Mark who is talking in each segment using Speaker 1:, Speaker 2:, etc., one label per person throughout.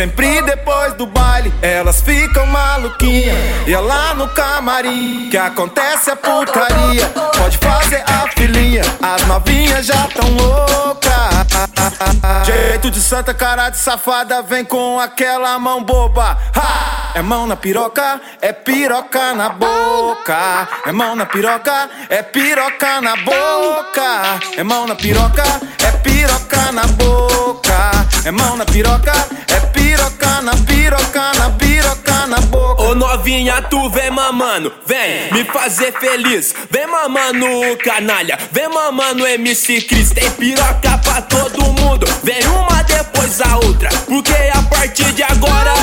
Speaker 1: Sempre depois do baile, elas ficam maluquinhas. E é lá no camarim que acontece a putaria. Pode fazer a filinha, as novinhas já tão loucas. Jeito de santa, cara de safada, vem com aquela mão boba. Ha! É mão na piroca, é piroca na boca. É mão na piroca, é piroca na boca. É mão na piroca, é piroca na boca. É mão na piroca, é piroca na piroca na piroca na boca.
Speaker 2: Ô novinha, tu vem mamando, vem me fazer feliz. Vem mamando canalha, vem mamando MC Cris. Tem piroca pra todo mundo, vem uma depois a outra, porque a partir de agora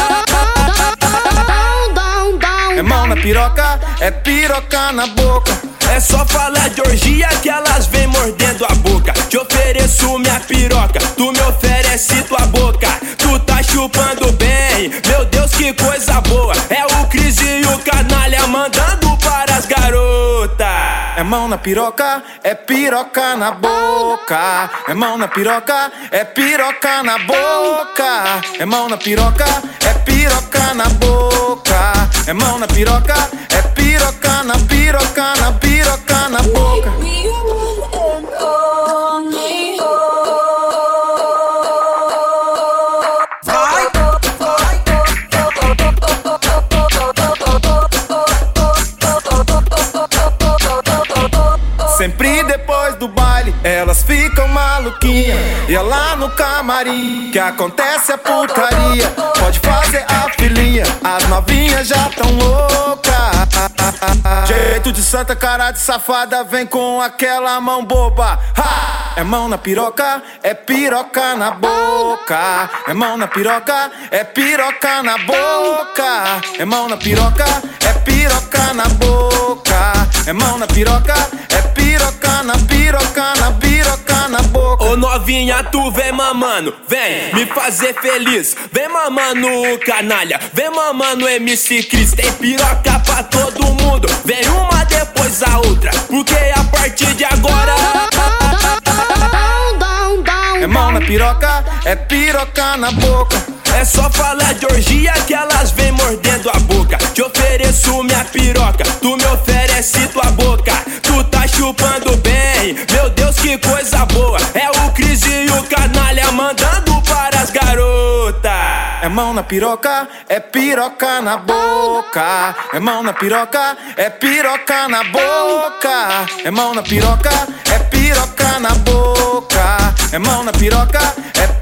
Speaker 1: é mão na piroca, é piroca na boca.
Speaker 2: É só falar de orgia que elas vêm mordendo a boca. Te ofereço minha piroca, tu me oferece tua boca. Tu tá chupando bem, meu Deus que coisa boa. É o Cris e o canalha mandando para as garotas.
Speaker 1: É mão na piroca, é piroca na boca. É mão na piroca, é piroca na boca. É mão na piroca, é piroca na boca. É mão na piroca, é piroca na piroca na piroca na boca. Sempre depois do baile, elas ficam maluquinhas. E é lá no camarim que acontece a putaria. Pode fazer a filinha, as novinhas já tão loucas. Jeito de santa, cara de safada, vem com aquela mão boba. Ha! É mão na piroca, é piroca na boca. É mão na piroca, é piroca na boca. É mão na piroca, é piroca na boca. É mão na piroca, é piroca na piroca na piroca na boca.
Speaker 2: Ô novinha, tu vem mamando, vem me fazer feliz. Vem mamando canalha, vem mamando MC Cris. Tem piroca pra todo mundo, vem uma depois a outra, porque a partir de agora
Speaker 1: é mão na piroca, é piroca na boca.
Speaker 2: É só falar de orgia que elas vêm mordendo a boca. Te ofereço minha piroca, tu me oferece tua boca. Tu tá chupando bem, meu Deus que coisa boa. É o Cris e o canalha mandando para as garotas.
Speaker 1: É mão na piroca, é piroca na boca. É mão na piroca, é piroca na boca. É mão na piroca, é piroca na boca. É mão na piroca, é